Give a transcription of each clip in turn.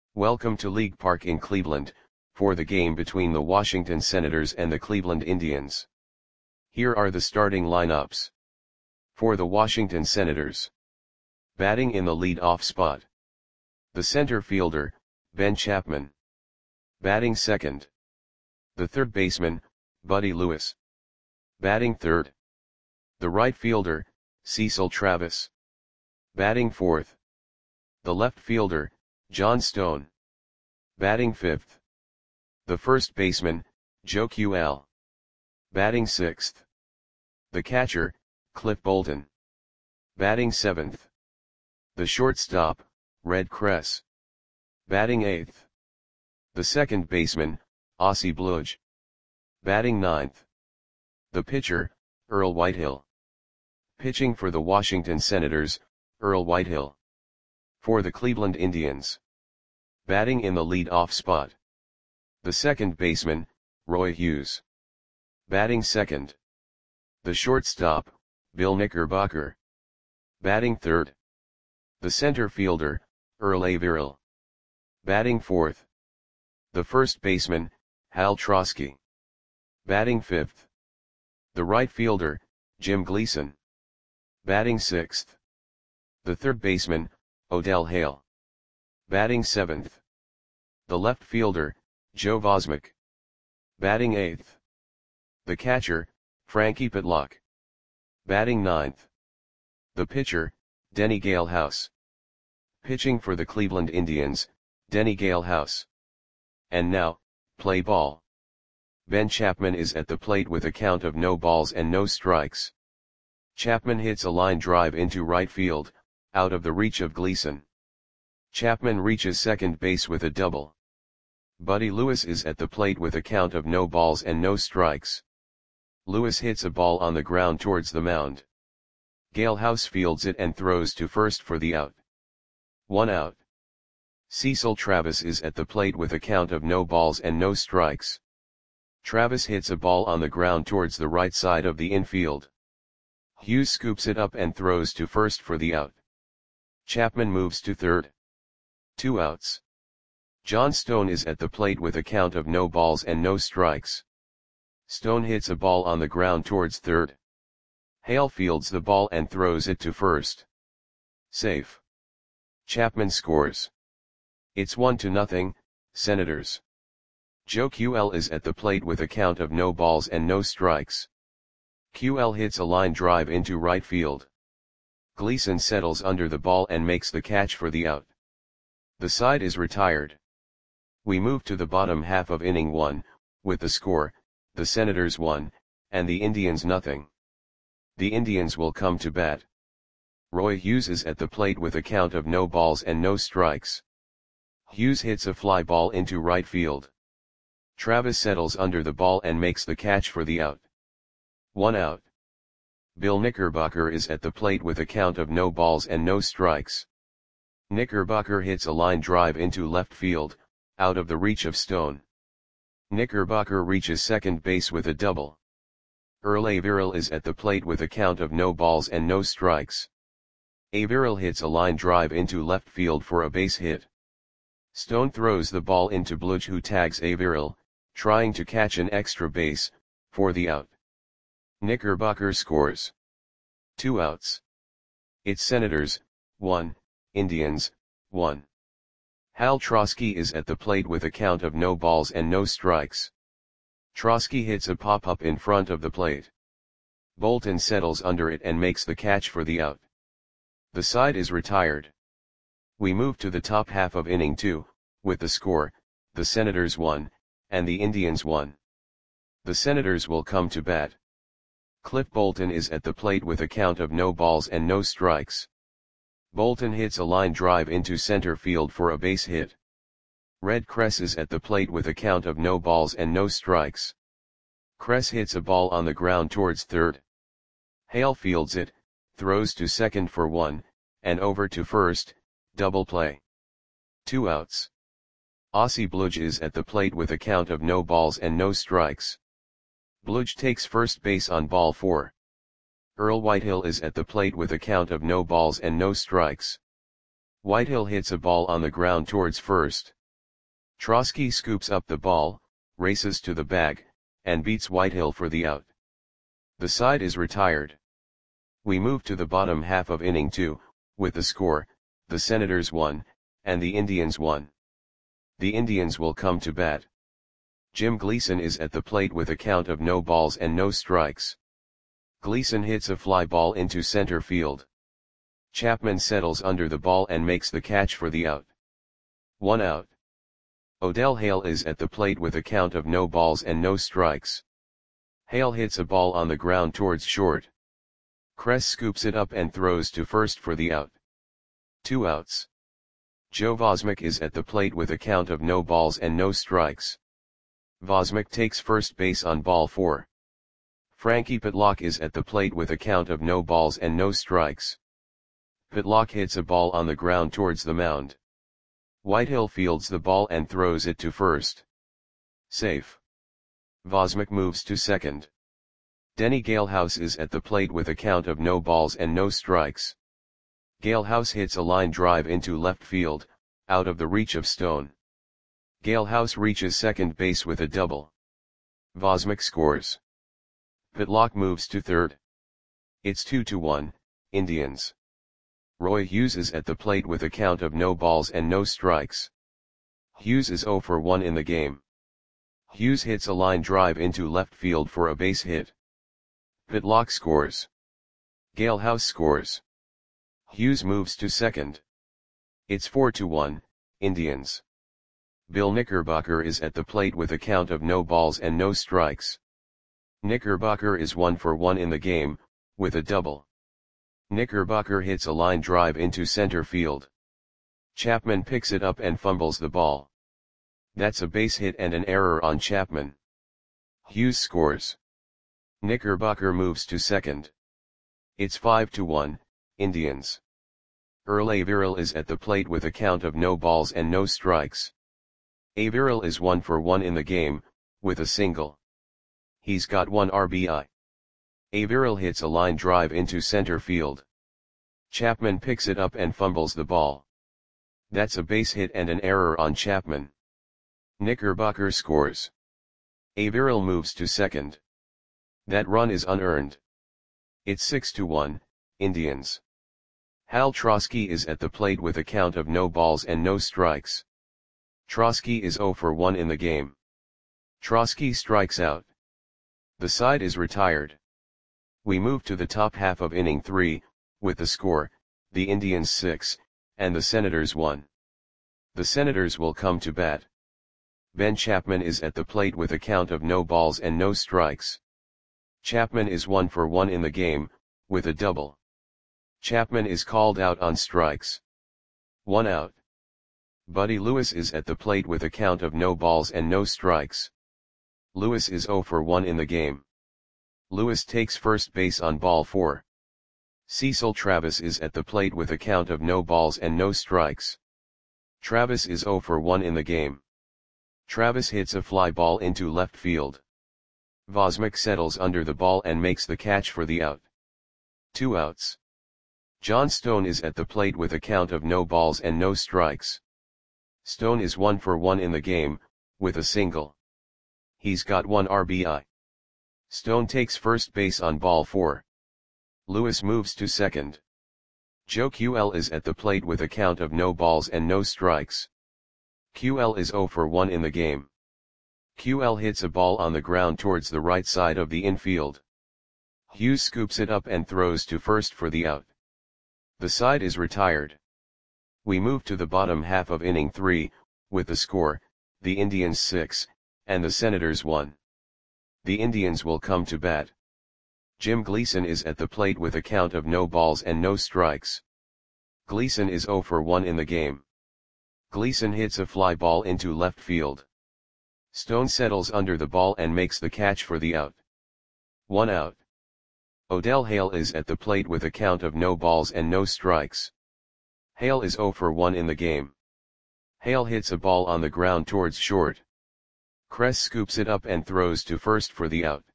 Welcome to League Park in Cleveland, for the game between the Washington Senators and the Cleveland Indians. Here are the starting lineups. For the Washington Senators. Batting in the lead-off spot. The center fielder, Ben Chapman. Batting second. The third baseman, Buddy Lewis. Batting third. The right fielder, Cecil Travis. Batting fourth. The left fielder, John Stone. Batting fifth. The first baseman, Joe QL. Batting sixth. The catcher, Cliff Bolton. Batting seventh. The shortstop, Red Kress. Batting eighth. The second baseman, Ossie Bludge. Batting ninth. The pitcher, Earl Whitehill. Pitching for the Washington Senators, Earl Whitehill. For the Cleveland Indians. Batting in the lead-off spot. The second baseman, Roy Hughes. Batting second. The shortstop, Bill Knickerbocker. Batting third. The center fielder, Earl Averill. Batting fourth. The first baseman, Hal Trosky. Batting fifth. The right fielder, Jim Gleason. Batting sixth. The third baseman, Odell Hale. Batting seventh. The left fielder, Joe Vosmick. Batting eighth. The catcher, Frankie Pitlock. Batting ninth. The pitcher, Denny Galehouse. Pitching for the Cleveland Indians, Denny Galehouse. And now, play ball. Ben Chapman is at the plate with a count of no balls and no strikes. Chapman hits a line drive into right field, out of the reach of Gleason. Chapman reaches second base with a double. Buddy Lewis is at the plate with a count of no balls and no strikes. Lewis hits a ball on the ground towards the mound. Galehouse fields it and throws to first for the out. 1 out. Cecil Travis is at the plate with a count of no balls and no strikes. Travis hits a ball on the ground towards the right side of the infield. Hughes scoops it up and throws to first for the out. Chapman moves to third. 2 outs. John Stone is at the plate with a count of no balls and no strikes. Stone hits a ball on the ground towards third. Hale fields the ball and throws it to first. Safe. Chapman scores. It's 1-0, Senators. Joe QL is at the plate with a count of no balls and no strikes. QL hits a line drive into right field. Gleason settles under the ball and makes the catch for the out. The side is retired. We move to the bottom half of inning 1, with the score, the Senators 1, and the Indians 0. The Indians will come to bat. Roy Hughes is at the plate with a count of no balls and no strikes. Hughes hits a fly ball into right field. Travis settles under the ball and makes the catch for the out. 1 out. Bill Knickerbocker is at the plate with a count of no balls and no strikes. Knickerbocker hits a line drive into left field, out of the reach of Stone. Knickerbocker reaches second base with a double. Earl Averill is at the plate with a count of no balls and no strikes. Averill hits a line drive into left field for a base hit. Stone throws the ball into Bludge, who tags Averill, trying to catch an extra base, for the out. Knickerbocker scores. 2 outs. It's Senators, 1, Indians, 1. Hal Trosky is at the plate with a count of no balls and no strikes. Trosky hits a pop-up in front of the plate. Bolton settles under it and makes the catch for the out. The side is retired. We move to the top half of inning 2, with the score, the Senators 1, and the Indians 1. The Senators will come to bat. Cliff Bolton is at the plate with a count of no balls and no strikes. Bolton hits a line drive into center field for a base hit. Red Kress is at the plate with a count of no balls and no strikes. Kress hits a ball on the ground towards third. Hale fields it, throws to second for 1, and over to first, double play. 2 outs. Ossie Bludge is at the plate with a count of no balls and no strikes. Bludge takes first base on ball 4. Earl Whitehill is at the plate with a count of no balls and no strikes. Whitehill hits a ball on the ground towards first. Trotsky scoops up the ball, races to the bag, and beats Whitehill for the out. The side is retired. We move to the bottom half of inning 2, with the score, the Senators 1, and the Indians 1. The Indians will come to bat. Jim Gleason is at the plate with a count of no balls and no strikes. Gleason hits a fly ball into center field. Chapman settles under the ball and makes the catch for the out. 1 out. Odell Hale is at the plate with a count of no balls and no strikes. Hale hits a ball on the ground towards short. Kress scoops it up and throws to first for the out. 2 outs. Joe Vosmick is at the plate with a count of no balls and no strikes. Vosmick takes first base on ball 4. Frankie Pitlock is at the plate with a count of no balls and no strikes. Pitlock hits a ball on the ground towards the mound. Whitehill fields the ball and throws it to first. Safe. Vosmick moves to second. Denny Galehouse is at the plate with a count of no balls and no strikes. Galehouse hits a line drive into left field, out of the reach of Stone. Galehouse reaches second base with a double. Vosmick scores. Pitlock moves to third. It's 2-1, Indians. Roy Hughes is at the plate with a count of no balls and no strikes. Hughes is 0 for 1 in the game. Hughes hits a line drive into left field for a base hit. Pitlock scores. Galehouse scores. Hughes moves to second. It's 4-1, Indians. Bill Knickerbocker is at the plate with a count of no balls and no strikes. Knickerbocker is 1 for 1 in the game, with a double. Knickerbocker hits a line drive into center field. Chapman picks it up and fumbles the ball. That's a base hit and an error on Chapman. Hughes scores. Knickerbocker moves to second. It's 5-1, Indians. Earl Averill is at the plate with a count of no balls and no strikes. Averill is 1 for 1 in the game, with a single. He's got 1 RBI. Averill hits a line drive into center field. Chapman picks it up and fumbles the ball. That's a base hit and an error on Chapman. Knickerbocker scores. Averill moves to second. That run is unearned. It's 6-1, Indians. Hal Trotsky is at the plate with a count of no balls and no strikes. Trotsky is 0 for 1 in the game. Trotsky strikes out. The side is retired. We move to the top half of inning 3, with the score, the Indians 6, and the Senators 1. The Senators will come to bat. Ben Chapman is at the plate with a count of no balls and no strikes. Chapman is 1 for 1 in the game, with a double. Chapman is called out on strikes. 1 out. Buddy Lewis is at the plate with a count of no balls and no strikes. Lewis is 0 for 1 in the game. Lewis takes first base on ball 4. Cecil Travis is at the plate with a count of no balls and no strikes. Travis is 0 for 1 in the game. Travis hits a fly ball into left field. Vosmick settles under the ball and makes the catch for the out. 2 outs. John Stone is at the plate with a count of no balls and no strikes. Stone is 1 for 1 in the game, with a single. He's got 1 RBI. Stone takes first base on ball 4. Lewis moves to second. Joe QL is at the plate with a count of no balls and no strikes. QL is 0 for 1 in the game. QL hits a ball on the ground towards the right side of the infield. Hughes scoops it up and throws to first for the out. The side is retired. We move to the bottom half of inning 3, with the score, the Indians 6, and the Senators 1. The Indians will come to bat. Jim Gleason is at the plate with a count of no balls and no strikes. Gleason is 0 for 1 in the game. Gleason hits a fly ball into left field. Stone settles under the ball and makes the catch for the out. 1 out. Odell Hale is at the plate with a count of no balls and no strikes. Hale is 0 for 1 in the game. Hale hits a ball on the ground towards short. Kress scoops it up and throws to first for the out.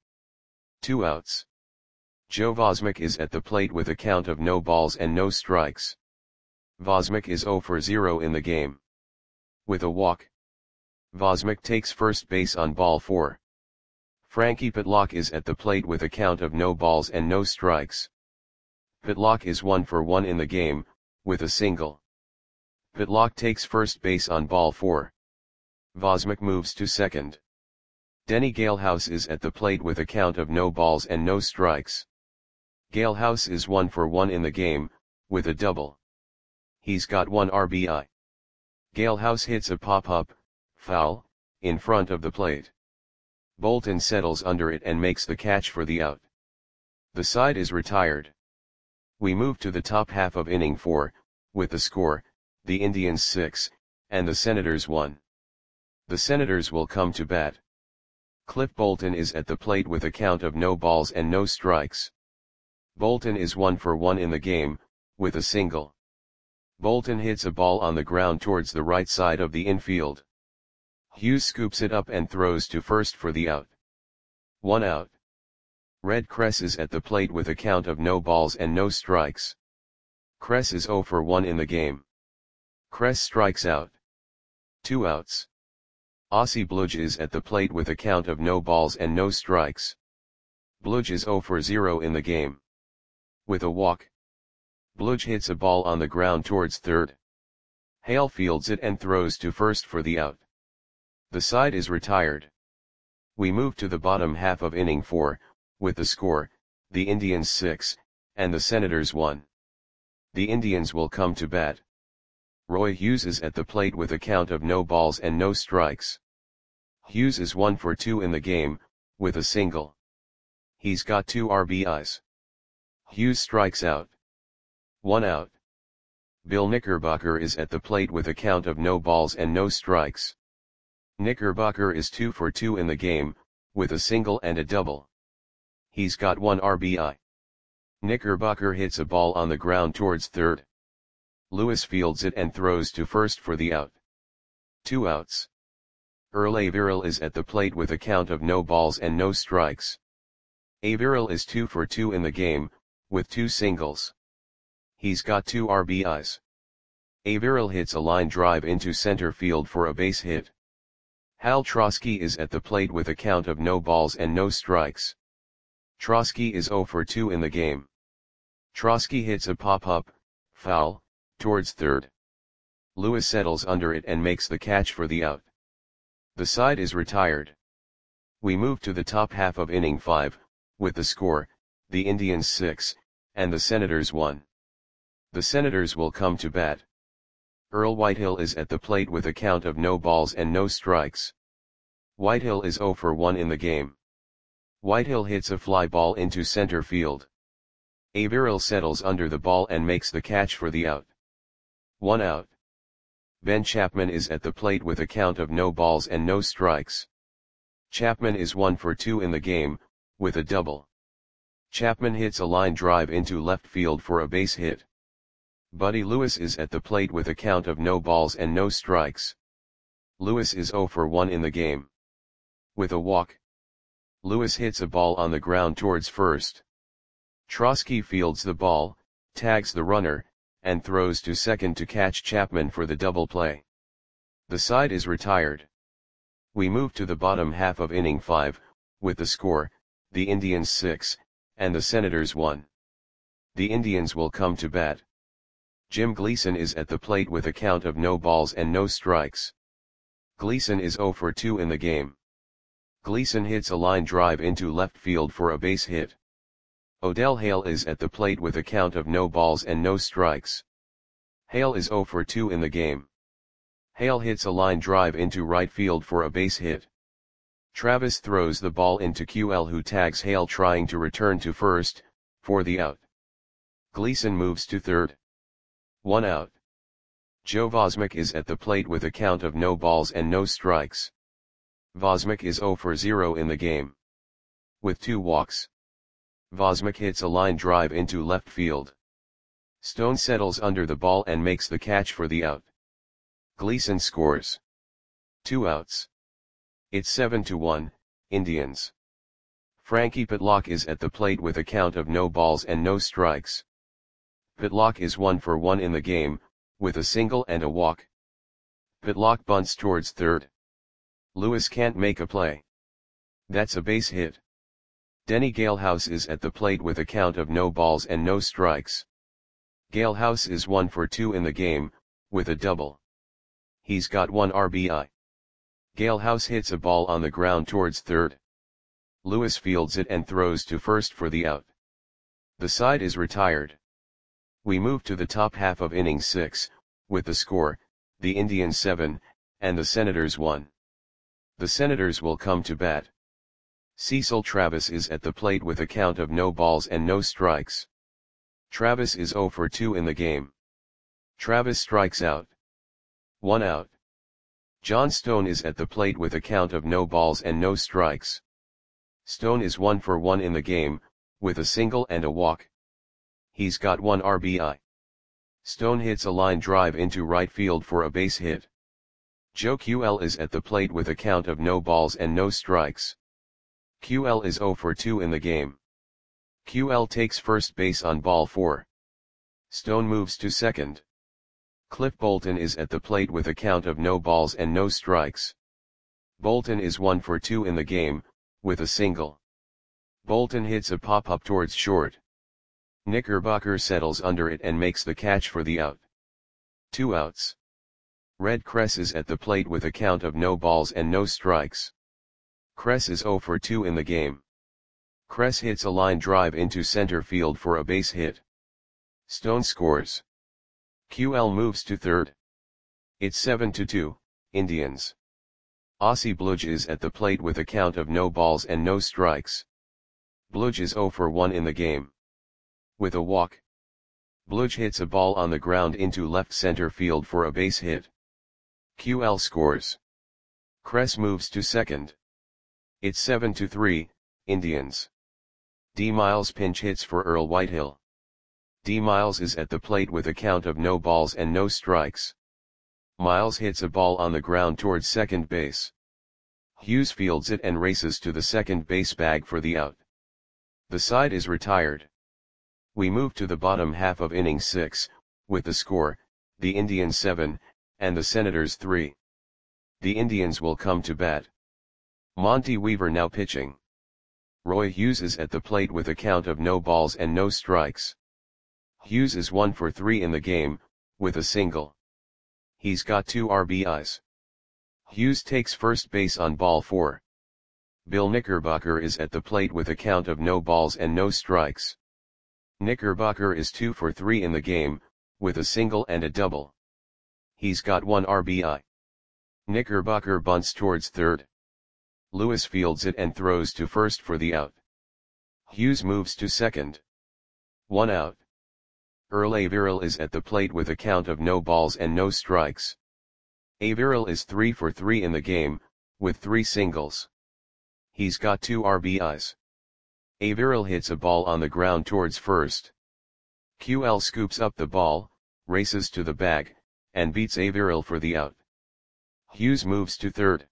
2 outs. Joe Vosmick is at the plate with a count of no balls and no strikes. Vosmick is 0 for 0 in the game. With a walk. Vosmik takes first base on ball 4. Frankie Pitlock is at the plate with a count of no balls and no strikes. Pitlock is 1 for 1 in the game, with a single. Pitlock takes first base on ball 4. Vosmik moves to second. Denny Galehouse is at the plate with a count of no balls and no strikes. Galehouse is 1 for 1 in the game, with a double. He's got 1 RBI. Galehouse hits a pop-up, foul, in front of the plate. Bolton settles under it and makes the catch for the out. The side is retired. We move to the top half of inning 4, with the score, the Indians 6, and the Senators 1. The Senators will come to bat. Cliff Bolton is at the plate with a count of no balls and no strikes. Bolton is 1 for 1 in the game, with a single. Bolton hits a ball on the ground towards the right side of the infield. Hughes scoops it up and throws to first for the out. 1 out. Red Kress is at the plate with a count of no balls and no strikes. Kress is 0 for 1 in the game. Kress strikes out. 2 outs. Aussie Bludge is at the plate with a count of no balls and no strikes. Bludge is 0 for 0 in the game. With a walk. Bludge hits a ball on the ground towards third. Hale fields it and throws to first for the out. The side is retired. We move to the bottom half of inning 4, with the score, the Indians 6, and the Senators 1. The Indians will come to bat. Roy Hughes is at the plate with a count of no balls and no strikes. Hughes is 1 for 2 in the game, with a single. He's got 2 RBIs. Hughes strikes out. 1 out. Bill Knickerbocker is at the plate with a count of no balls and no strikes. Knickerbocker is 2 for 2 in the game, with a single and a double. He's got 1 RBI. Knickerbocker hits a ball on the ground towards third. Lewis fields it and throws to first for the out. 2 outs. Earl Averill is at the plate with a count of no balls and no strikes. Averill is 2 for 2 in the game, with 2 singles. He's got 2 RBIs. Averill hits a line drive into center field for a base hit. Hal Trosky is at the plate with a count of no balls and no strikes. Trosky is 0 for 2 in the game. Trosky hits a pop-up, foul, towards third. Lewis settles under it and makes the catch for the out. The side is retired. We move to the top half of inning 5, with the score, the Indians 6, and the Senators 1. The Senators will come to bat. Earl Whitehill is at the plate with a count of no balls and no strikes. Whitehill is 0 for 1 in the game. Whitehill hits a fly ball into center field. Averill settles under the ball and makes the catch for the out. 1 out. Ben Chapman is at the plate with a count of no balls and no strikes. Chapman is 1 for 2 in the game, with a double. Chapman hits a line drive into left field for a base hit. Buddy Lewis is at the plate with a count of no balls and no strikes. Lewis is 0 for 1 in the game. With a walk. Lewis hits a ball on the ground towards first. Trosky fields the ball, tags the runner, and throws to second to catch Chapman for the double play. The side is retired. We move to the bottom half of inning 5, with the score, the Indians 6, and the Senators 1. The Indians will come to bat. Jim Gleason is at the plate with a count of no balls and no strikes. Gleason is 0 for 2 in the game. Gleason hits a line drive into left field for a base hit. Odell Hale is at the plate with a count of no balls and no strikes. Hale is 0 for 2 in the game. Hale hits a line drive into right field for a base hit. Travis throws the ball into QL, who tags Hale trying to return to first, for the out. Gleason moves to third. 1 out. Joe Vosmik is at the plate with a count of no balls and no strikes. Vosmik is 0 for 0 in the game. With 2 walks. Vosmik hits a line drive into left field. Stone settles under the ball and makes the catch for the out. Gleason scores. 2 outs. It's 7-1, Indians. Frankie Pitlock is at the plate with a count of no balls and no strikes. Pitlock is 1 for 1 in the game, with a single and a walk. Pitlock bunts towards third. Lewis can't make a play. That's a base hit. Denny Galehouse is at the plate with a count of no balls and no strikes. Galehouse is 1 for 2 in the game, with a double. He's got 1 RBI. Galehouse hits a ball on the ground towards third. Lewis fields it and throws to first for the out. The side is retired. We move to the top half of inning 6, with the score, the Indians 7, and the Senators 1. The Senators will come to bat. Cecil Travis is at the plate with a count of no balls and no strikes. Travis is 0 for 2 in the game. Travis strikes out. 1 out. John Stone is at the plate with a count of no balls and no strikes. Stone is 1 for 1 in the game, with a single and a walk. He's got 1 RBI. Stone hits a line drive into right field for a base hit. Joe QL is at the plate with a count of no balls and no strikes. QL is 0 for 2 in the game. QL takes first base on ball 4. Stone moves to second. Cliff Bolton is at the plate with a count of no balls and no strikes. Bolton is 1 for 2 in the game, with a single. Bolton hits a pop-up towards short. Knickerbocker settles under it and makes the catch for the out. 2 outs. Red Kress is at the plate with a count of no balls and no strikes. Kress is 0 for 2 in the game. Kress hits a line drive into center field for a base hit. Stone scores. QL moves to third. It's 7-2, Indians. Aussie Bludge is at the plate with a count of no balls and no strikes. Bludge is 0 for 1 in the game. With a walk. Bludge hits a ball on the ground into left center field for a base hit. QL scores. Kress moves to second. It's 7-3, Indians. D. Miles pinch hits for Earl Whitehill. D. Miles is at the plate with a count of no balls and no strikes. Miles hits a ball on the ground towards second base. Hughes fields it and races to the second base bag for the out. The side is retired. We move to the bottom half of inning 6, with the score, the Indians 7, and the Senators 3. The Indians will come to bat. Monty Weaver now pitching. Roy Hughes is at the plate with a count of no balls and no strikes. Hughes is 1 for 3 in the game, with a single. He's got 2 RBIs. Hughes takes first base on ball 4. Bill Knickerbocker is at the plate with a count of no balls and no strikes. Knickerbocker is 2 for 3 in the game, with a single and a double. He's got 1 RBI. Knickerbocker bunts towards third. Lewis fields it and throws to first for the out. Hughes moves to second. 1 out. Earl Averill is at the plate with a count of no balls and no strikes. Averill is 3 for 3 in the game, with 3 singles. He's got 2 RBIs. Averill hits a ball on the ground towards first. QL scoops up the ball, races to the bag, and beats Averill for the out. Hughes moves to third.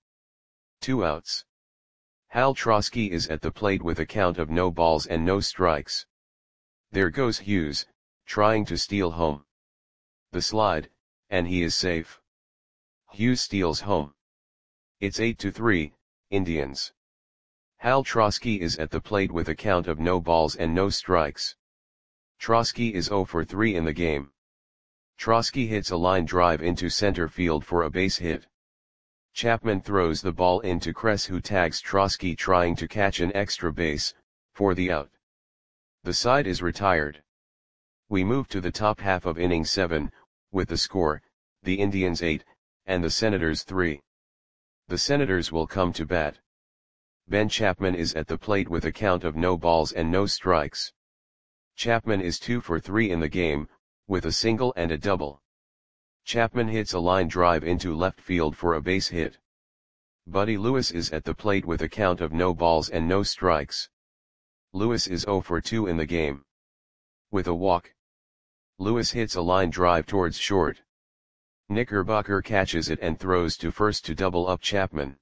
2 outs. Hal Trosky is at the plate with a count of no balls and no strikes. There goes Hughes, trying to steal home. The slide, and he is safe. Hughes steals home. It's 8-3, Indians. Hal Trosky is at the plate with a count of no balls and no strikes. Trosky is 0 for 3 in the game. Trosky hits a line drive into center field for a base hit. Chapman throws the ball into Kress, who tags Trosky trying to catch an extra base, for the out. The side is retired. We move to the top half of inning 7, with the score, the Indians 8, and the Senators 3. The Senators will come to bat. Ben Chapman is at the plate with a count of no balls and no strikes. Chapman is 2 for 3 in the game, with a single and a double. Chapman hits a line drive into left field for a base hit. Buddy Lewis is at the plate with a count of no balls and no strikes. Lewis is 0 for 2 in the game. With a walk. Lewis hits a line drive towards short. Knickerbocker catches it and throws to first to double up Chapman.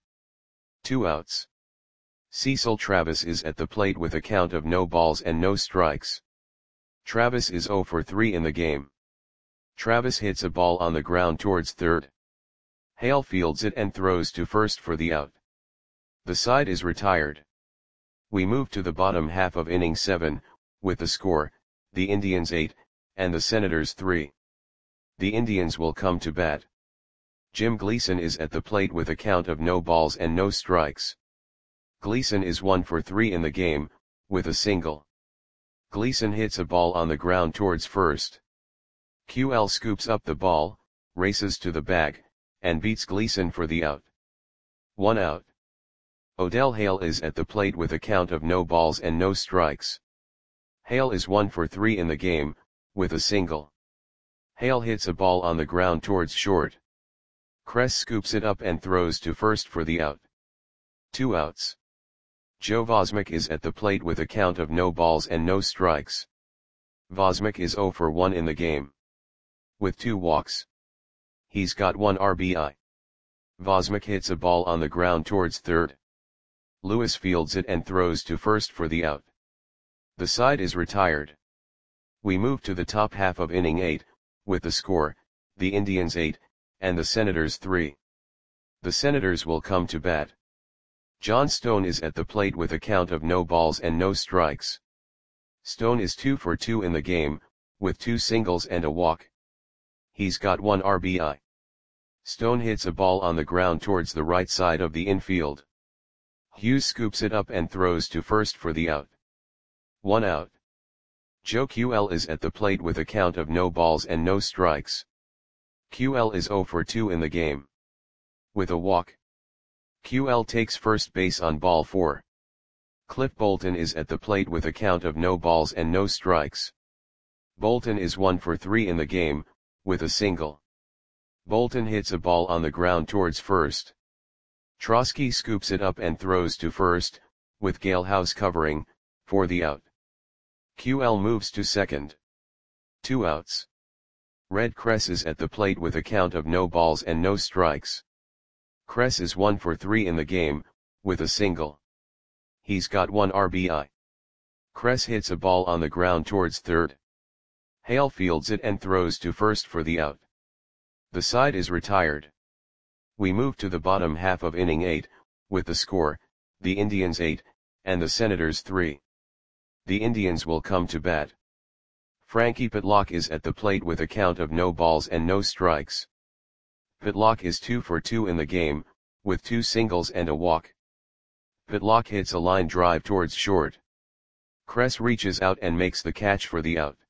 2 outs. Cecil Travis is at the plate with a count of no balls and no strikes. Travis is 0 for 3 in the game. Travis hits a ball on the ground towards third. Hale fields it and throws to first for the out. The side is retired. We move to the bottom half of inning 7, with the score, the Indians 8, and the Senators 3. The Indians will come to bat. Jim Gleason is at the plate with a count of no balls and no strikes. Gleason is 1 for 3 in the game, with a single. Gleason hits a ball on the ground towards first. QL scoops up the ball, races to the bag, and beats Gleason for the out. 1 out. Odell Hale is at the plate with a count of no balls and no strikes. Hale is 1 for 3 in the game, with a single. Hale hits a ball on the ground towards short. Kress scoops it up and throws to first for the out. 2 outs. Joe Vosmick is at the plate with a count of no balls and no strikes. Vosmick is 0 for 1 in the game, with 2 walks. He's got 1 RBI. Vosmick hits a ball on the ground towards third. Lewis fields it and throws to first for the out. The side is retired. We move to the top half of inning 8, with the score, the Indians 8, and the Senators 3. The Senators will come to bat. John Stone is at the plate with a count of no balls and no strikes. Stone is 2 for 2 in the game, with 2 singles and a walk. He's got 1 RBI. Stone hits a ball on the ground towards the right side of the infield. Hughes scoops it up and throws to first for the out. 1 out. Joe QL is at the plate with a count of no balls and no strikes. QL is 0 for 2 in the game, with a walk. QL takes first base on ball 4. Cliff Bolton is at the plate with a count of no balls and no strikes. Bolton is 1 for 3 in the game, with a single. Bolton hits a ball on the ground towards first. Trosky scoops it up and throws to first, with Galehouse covering, for the out. QL moves to second. 2 outs. Red Kress is at the plate with a count of no balls and no strikes. Kress is 1 for 3 in the game, with a single. He's got 1 RBI. Kress hits a ball on the ground towards third. Hale fields it and throws to first for the out. The side is retired. We move to the bottom half of inning 8, with the score, the Indians 8, and the Senators 3. The Indians will come to bat. Frankie Pitlock is at the plate with a count of no balls and no strikes. Pitlock is 2 for 2 in the game, with 2 singles and a walk. Pitlock hits a line drive towards short. Kress reaches out and makes the catch for the out.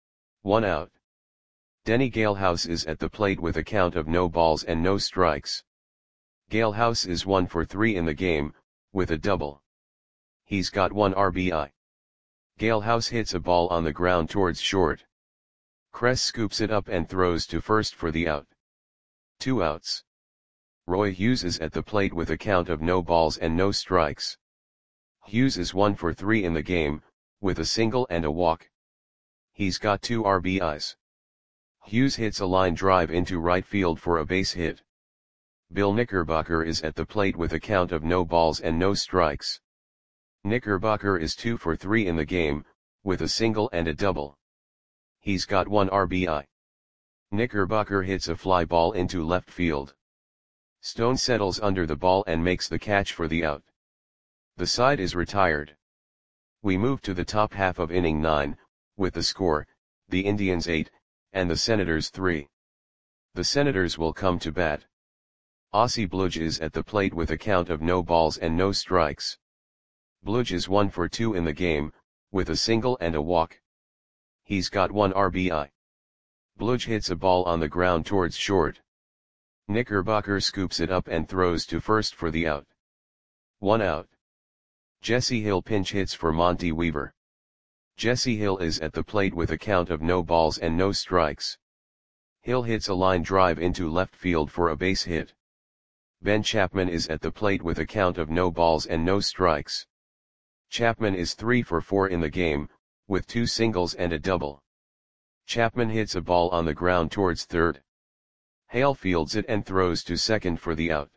1 out. Denny Galehouse is at the plate with a count of no balls and no strikes. Galehouse is 1 for 3 in the game, with a double. He's got 1 RBI. Galehouse hits a ball on the ground towards short. Kress scoops it up and throws to first for the out. 2 outs. Roy Hughes is at the plate with a count of no balls and no strikes. Hughes is 1 for 3 in the game, with a single and a walk. He's got 2 RBIs. Hughes hits a line drive into right field for a base hit. Bill Knickerbocker is at the plate with a count of no balls and no strikes. Knickerbocker is 2 for 3 in the game, with a single and a double. He's got 1 RBI. Knickerbocker hits a fly ball into left field. Stone settles under the ball and makes the catch for the out. The side is retired. We move to the top half of inning 9, with the score, the Indians 8, and the Senators 3. The Senators will come to bat. Ossie Bludge is at the plate with a count of no balls and no strikes. Bludge is 1 for 2 in the game, with a single and a walk. He's got 1 RBI. Bludge hits a ball on the ground towards short. Knickerbocker scoops it up and throws to first for the out. 1 out. Jesse Hill pinch hits for Monty Weaver. Jesse Hill is at the plate with a count of no balls and no strikes. Hill hits a line drive into left field for a base hit. Ben Chapman is at the plate with a count of no balls and no strikes. Chapman is 3 for 4 in the game, with 2 singles and a double. Chapman hits a ball on the ground towards third. Hale fields it and throws to second for the out.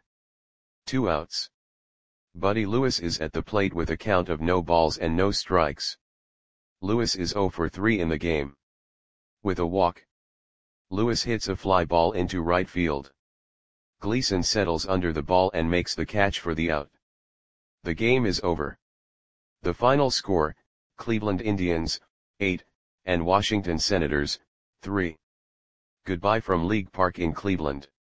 2 outs. Buddy Lewis is at the plate with a count of no balls and no strikes. Lewis is 0 for 3 in the game, with a walk. Lewis hits a fly ball into right field. Gleason settles under the ball and makes the catch for the out. The game is over. The final score, Cleveland Indians, 8, and Washington Senators, 3. Goodbye from League Park in Cleveland.